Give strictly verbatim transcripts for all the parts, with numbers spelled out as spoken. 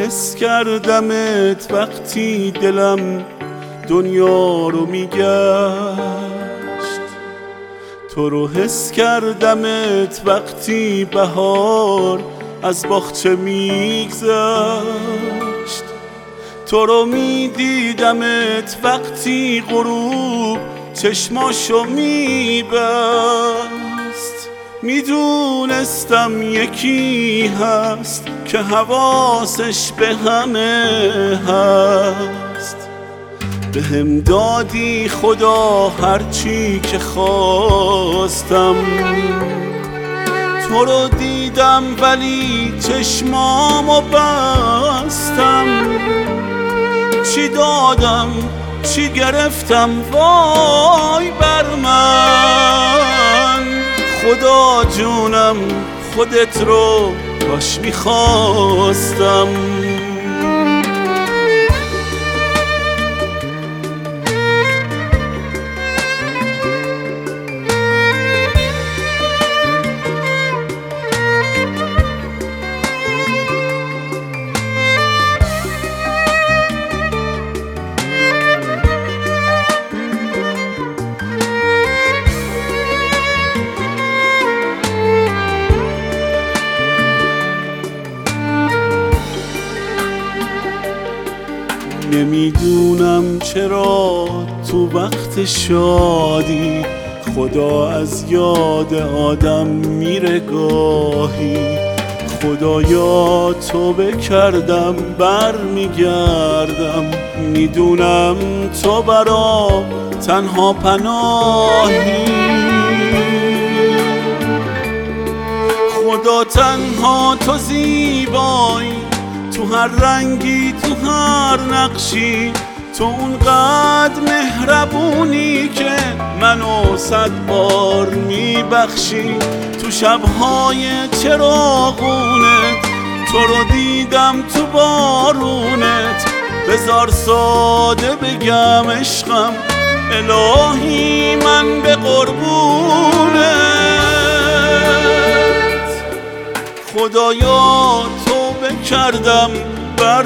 حس کردمت وقتی دلم دنیا رو میگشت، تو رو حس کردمت وقتی بهار از باغچه میگذشت، تو رو میدیدمت وقتی غروب چشماشو میبست. میدونستم یکی هست که حواسش به همه هست، به هم دادی خدا هرچی که خواستم. تو رو دیدم ولی چشمامو بستم، چی دادم چی گرفتم وای بر من. خدا جونم خودت رو کاش میخواستم. نمیدونم چرا تو وقت شادی خدا از یاد آدم میره گاهی. خدایا توبه کردم بر میگردم، میدونم تو برام تنها پناهی. خدا تنها تو زیبایی، تو هر رنگی تو هر نقشی، تو اونقدر مهربونی که منو صد بار میبخشی. تو شبهای چراغونت تو رو دیدم تو بارونت، بذار ساده بگم عشقم الهی من به قربونت. خدایا توبه کردم بر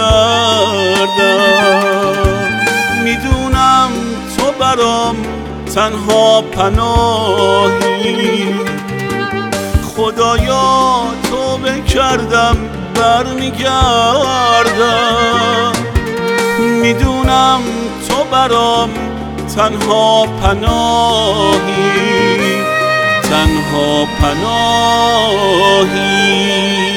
میگردم، میدونم تو برام تنها پناهی. خدایا توبه کردم بر میگردم، میدونم تو برام تنها پناهی، تنها پناهی.